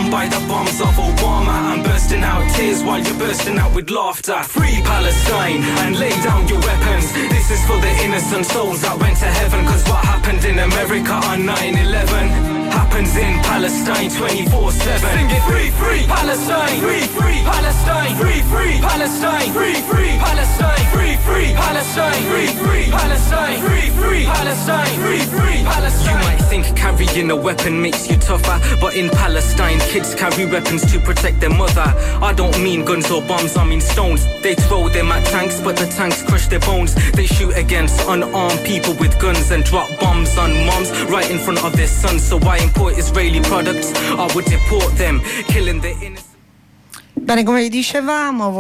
overcome by the bombs of Obama. I'm bursting out tears while you're bursting out with laughter. Free Palestine and lay down your weapons. This is for the innocent souls that went to heaven. Cause what happened in America on 9/11 happens in Palestine 24/7. Sing it, free, free Palestine, free, free Palestine, free, free Palestine, free, free Palestine, free, free Palestine, free, free Palestine, free, free Palestine, free, free Palestine. You might think carrying a weapon makes you tougher, but in Palestine kids carry weapons to protect their mother. I don't mean guns or bombs, I mean stones. They throw them at tanks, but the tanks crush their bones. They shoot against unarmed people with guns and drop bombs on moms right in front of their sons. So why import Israeli products? I would deport them, killing the innocent. Bene, come vi dicevamo,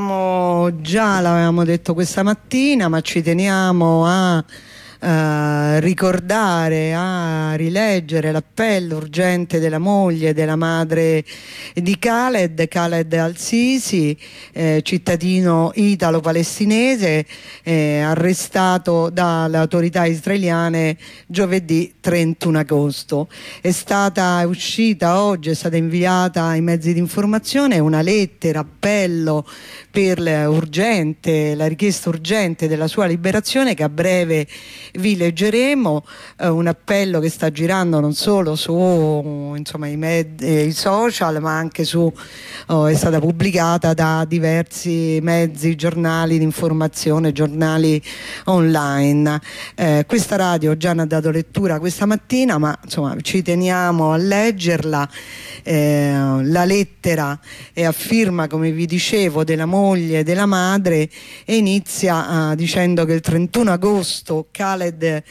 l'avevamo detto questa mattina, ma ci teniamo a ricordare, a rileggere l'appello urgente della moglie, della madre di Khaled al-Sisi, cittadino italo-palestinese, arrestato dalle autorità israeliane giovedì 31 agosto. È uscita oggi, è stata inviata ai mezzi di informazione una lettera appello per la richiesta urgente della sua liberazione, che a breve vi leggeremo. Un appello che sta girando non solo su i social, ma anche è stata pubblicata da diversi mezzi, giornali di informazione, giornali online. Questa radio già ne ha dato lettura questa mattina, ma insomma ci teniamo a leggerla. La lettera è a firma, come vi dicevo, della moglie e della madre, e inizia dicendo che il 31 agosto Khaled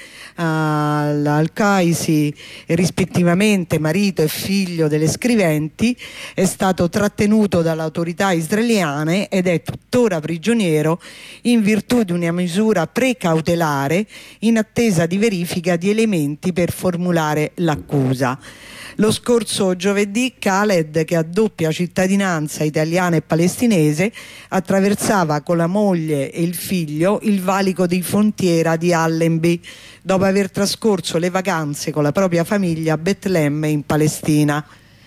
al-Qaisi, rispettivamente marito e figlio delle scriventi, è stato trattenuto dalle autorità israeliane ed è tuttora prigioniero in virtù di una misura precautelare in attesa di verifica di elementi per formulare l'accusa. Lo scorso giovedì Khaled, che ha doppia cittadinanza italiana e palestinese, attraversava con la moglie e il figlio il valico di frontiera di Allenby, dopo aver trascorso le vacanze con la propria famiglia a Betlemme in Palestina.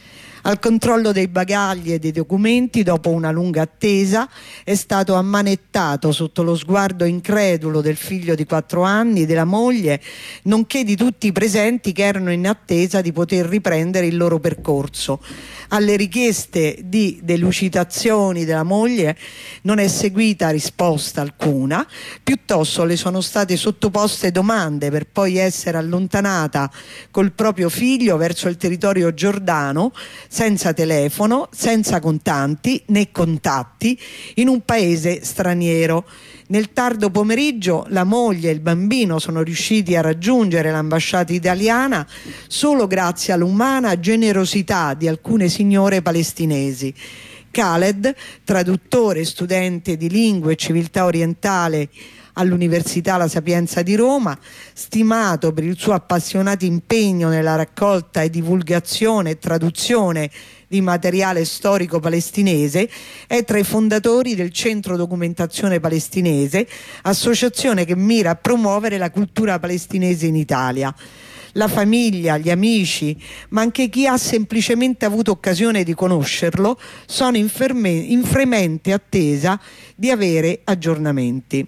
Al controllo dei bagagli e dei documenti, dopo una lunga attesa, è stato ammanettato sotto lo sguardo incredulo del figlio di 4 anni e della moglie, nonché di tutti i presenti che erano in attesa di poter riprendere il loro percorso. Alle richieste di delucidazioni della moglie non è seguita risposta alcuna, piuttosto le sono state sottoposte domande per poi essere allontanata col proprio figlio verso il territorio giordano, senza telefono, senza contanti né contatti, in un paese straniero. Nel tardo pomeriggio la moglie e il bambino sono riusciti a raggiungere l'ambasciata italiana solo grazie all'umana generosità di alcune signore palestinesi. Khaled, traduttore e studente di lingue e civiltà orientale all'Università La Sapienza di Roma, stimato per il suo appassionato impegno nella raccolta e divulgazione e traduzione di materiale storico palestinese, è tra i fondatori del Centro Documentazione Palestinese, associazione che mira a promuovere la cultura palestinese in Italia. La famiglia, gli amici, ma anche chi ha semplicemente avuto occasione di conoscerlo sono in fremente attesa di avere aggiornamenti.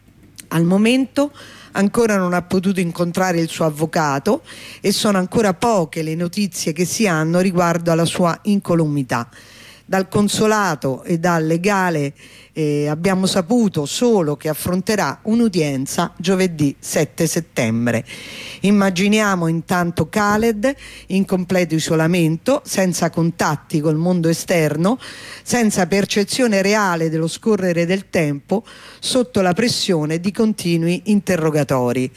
Al momento ancora non ha potuto incontrare il suo avvocato e sono ancora poche le notizie che si hanno riguardo alla sua incolumità. Dal consolato e dal legale abbiamo saputo solo che affronterà un'udienza giovedì 7 settembre. Immaginiamo intanto Khaled in completo isolamento, senza contatti col mondo esterno, senza percezione reale dello scorrere del tempo, sotto la pressione di continui interrogatori.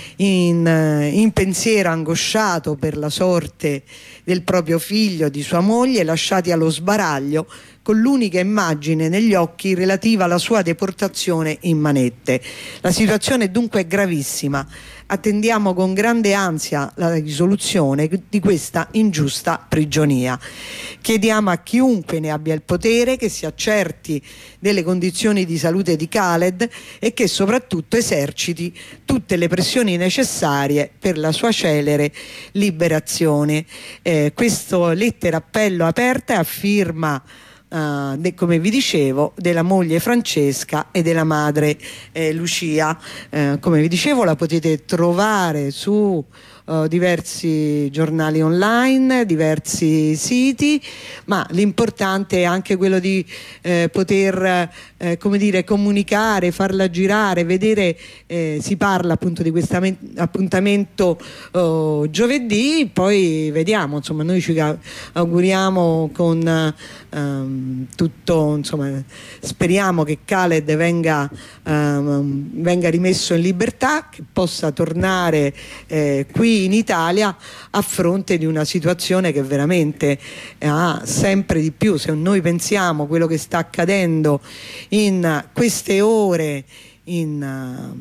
In pensiero angosciato per la sorte del proprio figlio e di sua moglie, lasciati allo sbaraglio con l'unica immagine negli occhi relativa alla sua deportazione in manette. La situazione dunque è gravissima. Attendiamo con grande ansia la risoluzione di questa ingiusta prigionia. Chiediamo a chiunque ne abbia il potere che si accerti delle condizioni di salute di Khaled e che soprattutto eserciti tutte le pressioni necessarie per la sua celere liberazione. Questo lettera appello aperta a firma come vi dicevo, della moglie Francesca e della madre Lucia. Come vi dicevo, la potete trovare su diversi giornali online, diversi siti, ma l'importante è anche quello di poter come dire, comunicare, farla girare, vedere. Si parla appunto di questo appuntamento giovedì, poi vediamo, insomma, noi ci auguriamo con tutto, insomma, speriamo che Khaled venga rimesso in libertà, che possa tornare qui in Italia a fronte di una situazione che veramente ha sempre di più, se noi pensiamo quello che sta accadendo in queste ore in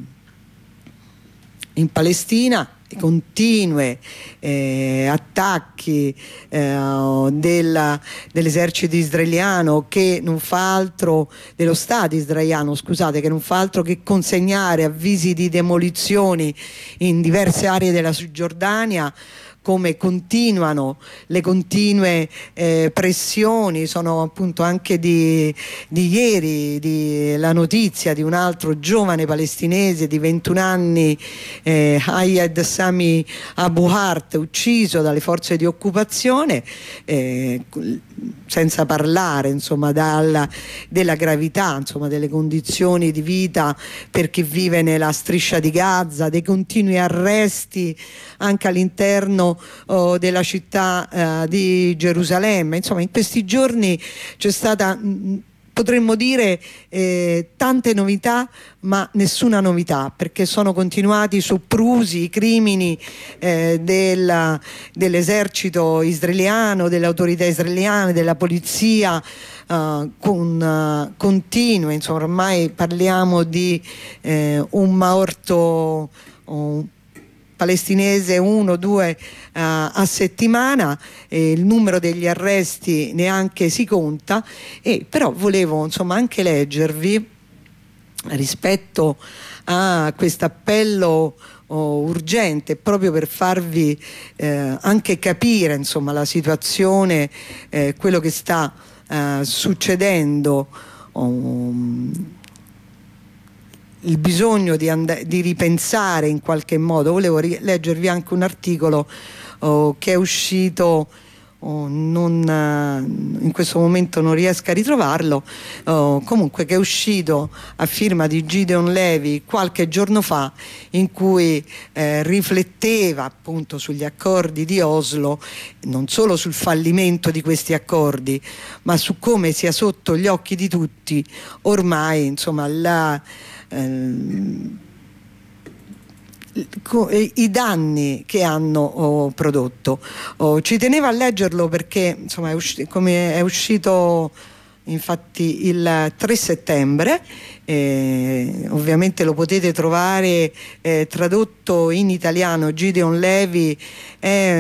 Palestina, continue attacchi dell'esercito israeliano, che non fa altro, dello Stato israeliano, scusate, che non fa altro che consegnare avvisi di demolizioni in diverse aree della Cisgiordania, come continuano le continue pressioni. Sono appunto anche di ieri la notizia di un altro giovane palestinese di 21 anni, Hayed Sami Abu Hart, ucciso dalle forze di occupazione, senza parlare, insomma, della gravità, insomma, delle condizioni di vita per chi vive nella striscia di Gaza, dei continui arresti anche all'interno della città di Gerusalemme. Insomma, in questi giorni c'è stata, potremmo dire, tante novità, ma nessuna novità, perché sono continuati soprusi, i crimini dell'esercito israeliano, delle autorità israeliane, della polizia, con continue, insomma, ormai parliamo di un morto palestinese, 1-2 a settimana, il numero degli arresti neanche si conta. Però volevo, insomma, anche leggervi, rispetto a questo appello urgente, proprio per farvi anche capire, insomma, la situazione, quello che sta succedendo, il bisogno di ripensare in qualche modo. Volevo leggervi anche un articolo che è uscito, in questo momento non riesco a ritrovarlo, comunque, che è uscito a firma di Gideon Levy qualche giorno fa, in cui rifletteva appunto sugli accordi di Oslo, non solo sul fallimento di questi accordi, ma su come sia sotto gli occhi di tutti ormai, insomma, i danni che hanno prodotto. Ci tenevo a leggerlo perché, insomma, come è uscito infatti il 3 settembre, ovviamente lo potete trovare tradotto in italiano. Gideon Levy è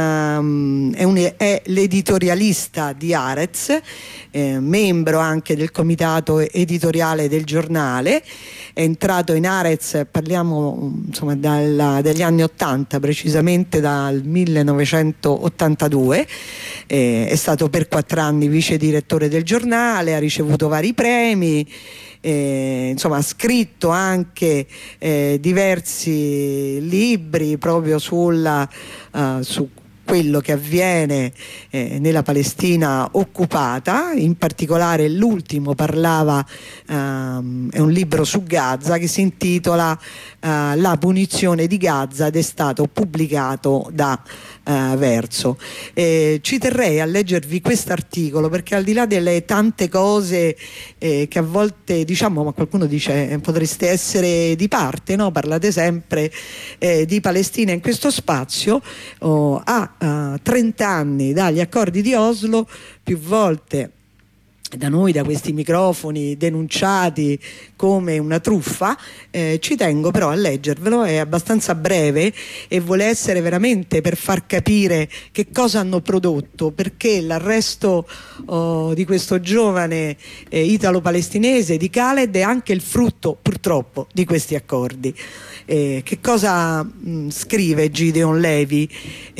l'editorialista di Haaretz, membro anche del comitato editoriale del giornale. È entrato in Haaretz, parliamo, insomma, dagli anni 80, precisamente dal 1982. È stato per 4 anni vice direttore del giornale, ha ricevuto vari premi, insomma, ha scritto anche diversi libri proprio su quello che avviene nella Palestina occupata. In particolare l'ultimo parlava, è un libro su Gaza che si intitola La punizione di Gaza, ed è stato pubblicato da Verso. Ci terrei a leggervi quest'articolo perché, al di là delle tante cose che a volte diciamo, ma qualcuno dice potreste essere di parte, no? Parlate sempre di Palestina in questo spazio. A 30 anni dagli accordi di Oslo, più volte da noi, da questi microfoni, denunciati come una truffa. Ci tengo però a leggervelo, è abbastanza breve e vuole essere veramente per far capire che cosa hanno prodotto, perché l'arresto di questo giovane italo-palestinese di Khaled è anche il frutto purtroppo di questi accordi. Che cosa scrive Gideon Levy,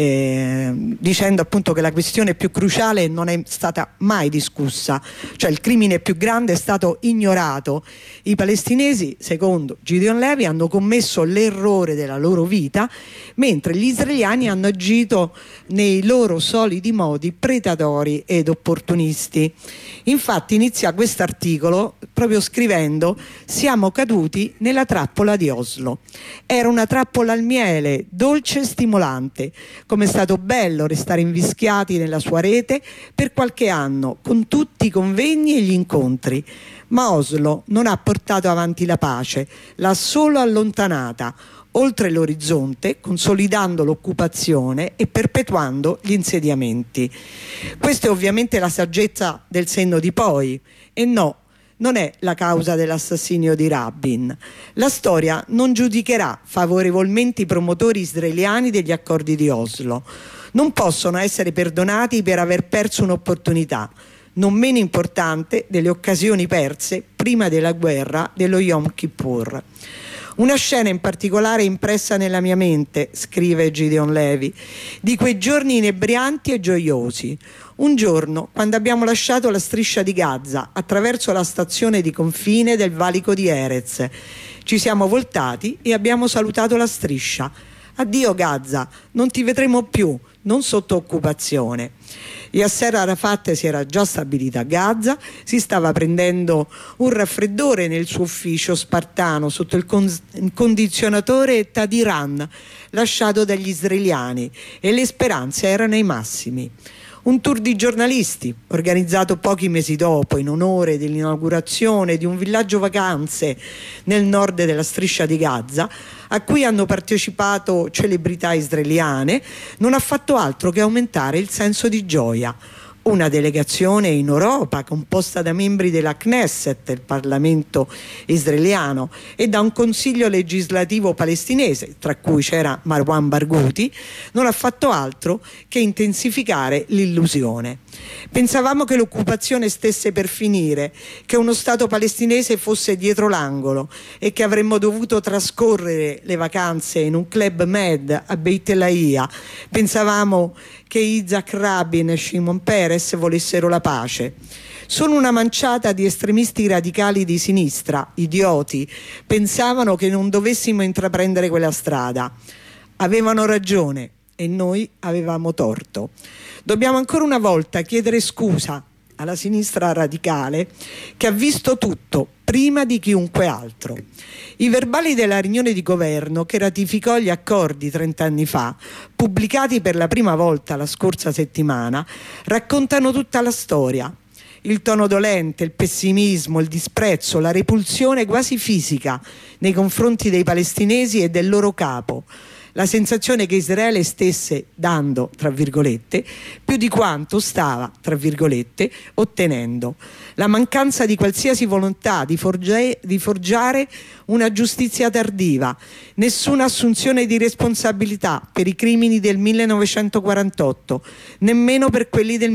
dicendo appunto che la questione più cruciale non è stata mai discussa, cioè il crimine più grande è stato ignorato. I palestinesi, secondo Gideon Levy, hanno commesso l'errore della loro vita, mentre gli israeliani hanno agito nei loro soliti modi predatori ed opportunisti. Infatti inizia quest'articolo proprio scrivendo: siamo caduti nella trappola di Oslo. Era una trappola al miele, dolce e stimolante, come è stato bello restare invischiati nella sua rete per qualche anno, con tutti i convegni e gli incontri. Ma Oslo non ha portato avanti la pace, l'ha solo allontanata oltre l'orizzonte, consolidando l'occupazione e perpetuando gli insediamenti. Questa è ovviamente la saggezza del senno di poi, e no, non è la causa dell'assassinio di Rabin. La storia non giudicherà favorevolmente i promotori israeliani degli accordi di Oslo. Non possono essere perdonati per aver perso un'opportunità, non meno importante delle occasioni perse prima della guerra dello Yom Kippur. Una scena in particolare impressa nella mia mente, scrive Gideon Levy, di quei giorni inebrianti e gioiosi. Un giorno, quando abbiamo lasciato la striscia di Gaza attraverso la stazione di confine del valico di Erez, ci siamo voltati e abbiamo salutato la striscia. Addio Gaza, non ti vedremo più, non sotto occupazione. Yasser Arafat si era già stabilita a Gaza, si stava prendendo un raffreddore nel suo ufficio spartano sotto il condizionatore Tadiran lasciato dagli israeliani, e le speranze erano ai massimi. Un tour di giornalisti, organizzato pochi mesi dopo in onore dell'inaugurazione di un villaggio vacanze nel nord della striscia di Gaza, a cui hanno partecipato celebrità israeliane, non ha fatto altro che aumentare il senso di gioia. Una delegazione in Europa composta da membri della Knesset, il Parlamento israeliano, e da un consiglio legislativo palestinese, tra cui c'era Marwan Barghouti, non ha fatto altro che intensificare l'illusione. Pensavamo che l'occupazione stesse per finire, che uno Stato palestinese fosse dietro l'angolo e che avremmo dovuto trascorrere le vacanze in un club med a Beit Lahiya. Pensavamo che Isaac Rabin e Shimon Peres volessero la pace. Sono una manciata di estremisti radicali di sinistra, idioti, pensavano che non dovessimo intraprendere quella strada. Avevano ragione e noi avevamo torto. Dobbiamo ancora una volta chiedere scusa alla sinistra radicale, che ha visto tutto prima di chiunque altro. I verbali della riunione di governo che ratificò gli accordi 30 anni fa, pubblicati per la prima volta la scorsa settimana, raccontano tutta la storia. Il tono dolente, il pessimismo, il disprezzo, la repulsione quasi fisica nei confronti dei palestinesi e del loro capo. La sensazione che Israele stesse dando, tra virgolette, più di quanto stava, tra virgolette, ottenendo. La mancanza di qualsiasi volontà di forgiare una giustizia tardiva, nessuna assunzione di responsabilità per i crimini del 1948, nemmeno per quelli del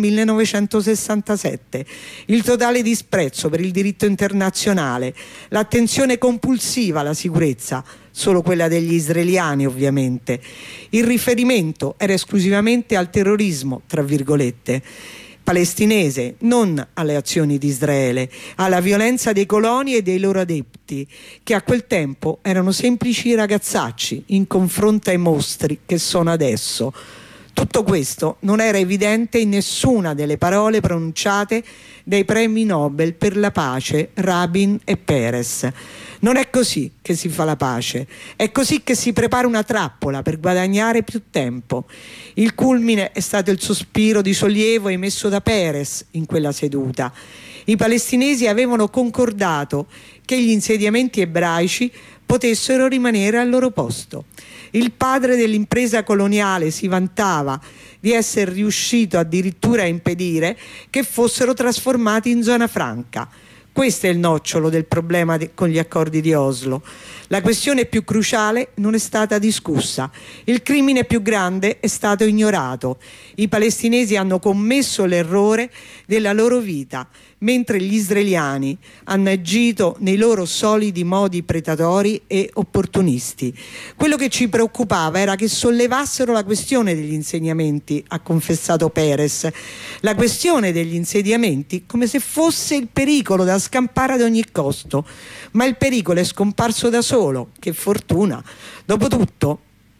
1967, il totale disprezzo per il diritto internazionale, l'attenzione compulsiva alla sicurezza, solo quella degli israeliani ovviamente. Il riferimento era esclusivamente al terrorismo, tra virgolette, palestinese, non alle azioni di Israele, alla violenza dei coloni e dei loro adepti, che a quel tempo erano semplici ragazzacci in confronto ai mostri che sono adesso. Tutto questo non era evidente in nessuna delle parole pronunciate dai premi Nobel per la pace Rabin e Peres. Non è così che si fa la pace, è così che si prepara una trappola per guadagnare più tempo. Il culmine è stato il sospiro di sollievo emesso da Peres in quella seduta. I palestinesi avevano concordato che gli insediamenti ebraici potessero rimanere al loro posto. Il padre dell'impresa coloniale si vantava di essere riuscito addirittura a impedire che fossero trasformati in zona franca. Questo è il nocciolo del problema con gli accordi di Oslo. La questione più cruciale non è stata discussa. Il crimine più grande è stato ignorato. I palestinesi hanno commesso l'errore della loro vita, mentre gli israeliani hanno agito nei loro soliti modi predatori e opportunisti. Quello che ci preoccupava era che sollevassero la questione degli insediamenti, ha confessato Peres. La questione degli insediamenti come se fosse il pericolo da scampare ad ogni costo, ma il pericolo è scomparso da solo. Che fortuna! Dopotutto,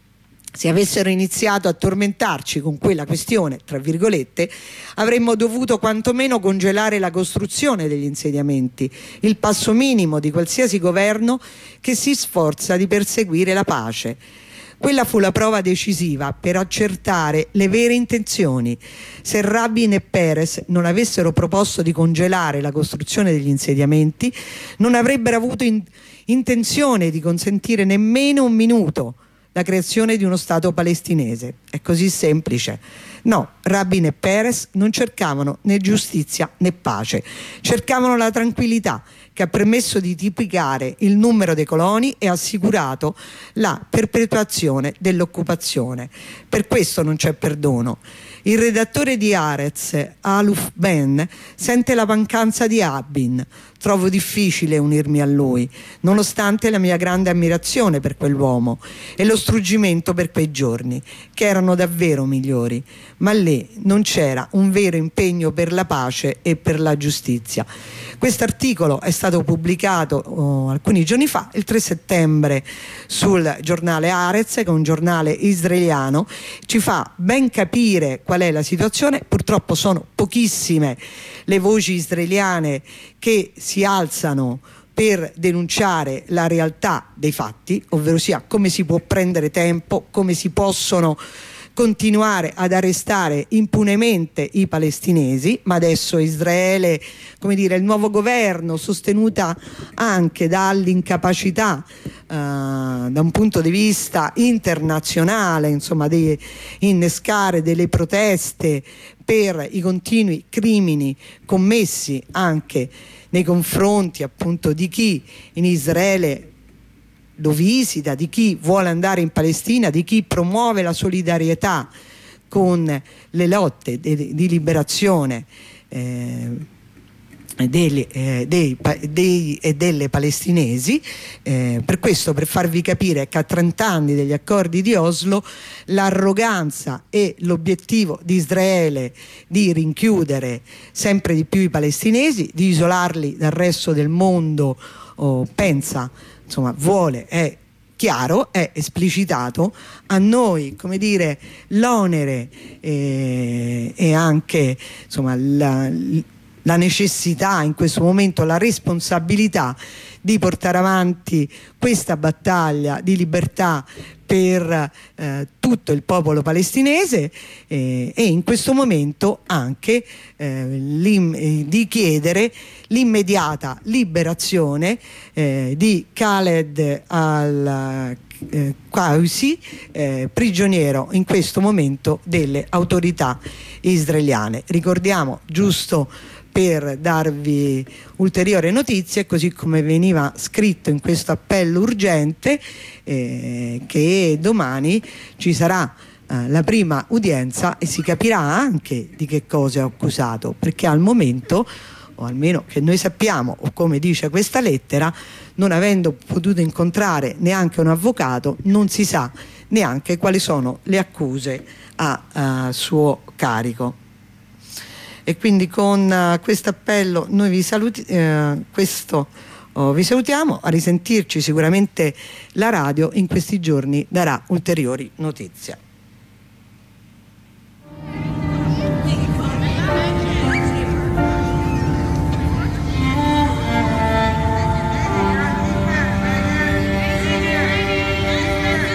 se avessero iniziato a tormentarci con quella questione, tra virgolette, avremmo dovuto quantomeno congelare la costruzione degli insediamenti, il passo minimo di qualsiasi governo che si sforza di perseguire la pace. Quella fu la prova decisiva per accertare le vere intenzioni. Se Rabin e Peres non avessero proposto di congelare la costruzione degli insediamenti, non avrebbero avuto intenzione di consentire nemmeno un minuto la creazione di uno Stato palestinese. È così semplice. No, Rabin e Peres non cercavano né giustizia né pace, cercavano la tranquillità che ha permesso di triplicare il numero dei coloni e ha assicurato la perpetuazione dell'occupazione. Per questo non c'è perdono. Il redattore di Haaretz, Aluf Ben, sente la mancanza di Rabin. Trovo difficile unirmi a lui, nonostante la mia grande ammirazione per quell'uomo e lo struggimento per quei giorni, che erano davvero migliori. Ma lì non c'era un vero impegno per la pace e per la giustizia. Quest'articolo è stato pubblicato alcuni giorni fa, il 3 settembre, sul giornale Haaretz, che è un giornale israeliano. Ci fa ben capire qual è la situazione. Purtroppo sono pochissime le voci israeliane che si alzano per denunciare la realtà dei fatti, ovvero sia come si può prendere tempo, come si possono continuare ad arrestare impunemente i palestinesi, ma adesso Israele, come dire, il nuovo governo, sostenuta anche dall'incapacità da un punto di vista internazionale, insomma, di innescare delle proteste per i continui crimini commessi anche nei confronti appunto di chi in Israele lo visita, di chi vuole andare in Palestina, di chi promuove la solidarietà con le lotte di liberazione delle palestinesi. Per questo, per farvi capire che a 30 anni degli accordi di Oslo l'arroganza e l'obiettivo di Israele di rinchiudere sempre di più i palestinesi, di isolarli dal resto del mondo, vuole, è chiaro, è esplicitato. A noi, come dire, l'onere e anche insomma la necessità in questo momento, la responsabilità di portare avanti questa battaglia di libertà per tutto il popolo palestinese e in questo momento anche di chiedere l'immediata liberazione di Khaled al-Qawsi, prigioniero in questo momento delle autorità israeliane. Ricordiamo, giusto per darvi ulteriori notizie, così come veniva scritto in questo appello urgente, che domani ci sarà la prima udienza e si capirà anche di che cosa è accusato, perché al momento, o almeno che noi sappiamo, o come dice questa lettera, non avendo potuto incontrare neanche un avvocato, non si sa neanche quali sono le accuse a suo carico. E quindi con questo appello noi vi salutiamo, vi salutiamo, a risentirci. Sicuramente la radio in questi giorni darà ulteriori notizie.